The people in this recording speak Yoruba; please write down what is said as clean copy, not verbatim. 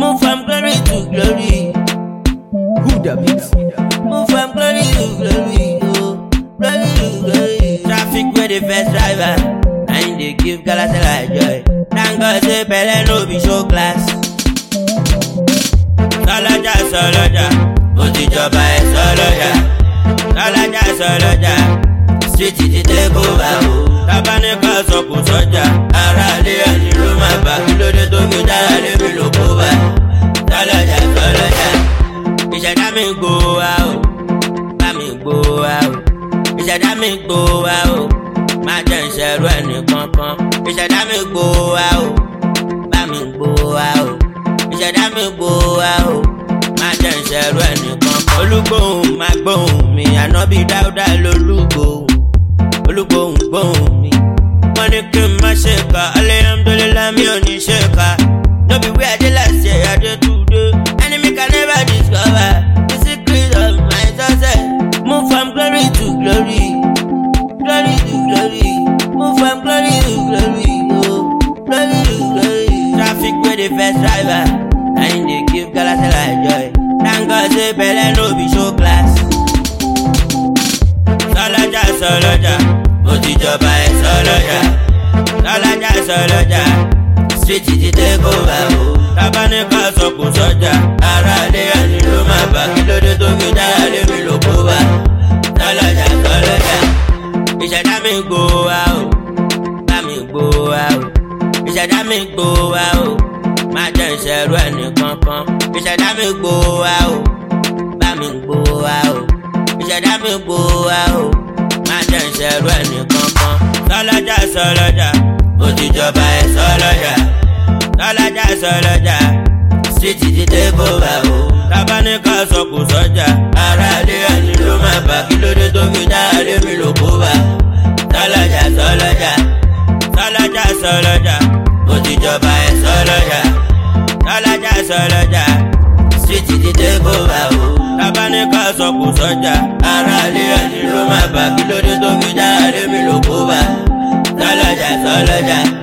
Move from glory to glory. Who the beats? Move from glory to glory. Oh, glory to glory. Traffic with the first driver. And they give Galata like joy. Thank God say Bele no be show class. Soloja, Soloja. Otijoba e Soloja. Soloja, Soloja. Street ti take over. Tabanika sọkù sọjà. Ara lé ẹni ló máa bá. Kí ló dé tó fi dára lé mi ló kó bá. Soloja, Soloja. Ìṣẹ̀dá mi gbó wa o. Bá mi gbó wa o. Ìṣẹ̀dá mi gbó wa o. Má jẹ́ ìṣẹ̀rú ẹnì kankan. Ìṣẹ̀dá mi gbó wa o. Bá mi gbó wa o. Ìṣẹ̀dá mi gbó wa o. Má jẹ́ ìṣẹ̀rú ẹnì kankan. Olúgbòhùn má gbóhùn mi. Ànábì Dáúdà lolúgbòhùn. Olúgbòhùn gbóhùn mi. Wọ́n ní kí n má ṣe kà. Alhamdulillah mi ò ní ṣe kà. No be where I dey last year, I dey today. Enemy can never discover the secret of my success. Move from glory to glory. Glory to glory. Move from glory to glory. Oh, glory to glory. Traffic with the first driver. And they give Galata like joy. Thank God say Bele no be show class. Soloja, Soloja. Otijoba e Soloja. Soloja, Soloja. Street ti take over. Tabanika sọkù sọjà. Ara lé ẹni ló máa bá. Kí ló dé tó fi dára lé mi ló kó bá. Soloja, Soloja. Ìṣẹ̀dá mi gbó wa o. Bá mi gbó wa o. Ìṣẹ̀dá mi gbó wa o. Má jẹ́ ìṣẹ̀rú ẹnì kankan. Ìṣẹ̀dá mi gbó wa o. Bá mi gbó wa o. Ìṣẹ̀dá mi gbó wa o. Má jẹ́ ìṣẹ̀rú ẹnì kankan. Soloja, Soloja. Otijoba e Soloja. Soloja, Soloja. Street ti take over o. Tabanika sọkù sọjà. Ara lé ẹni ló máa bá. Kí ló dé tó fi dára lé mi ló kó bá. Soloja, Soloja. Soloja, Soloja. Otijoba e Soloja. Soloja, Soloja. Street ti take over o. Tabanika sọkù sọjà. Ara lé ẹni ló máa bá. Kí ló dé tó fi dára lé mi ló kó bá. Soloja, Soloja.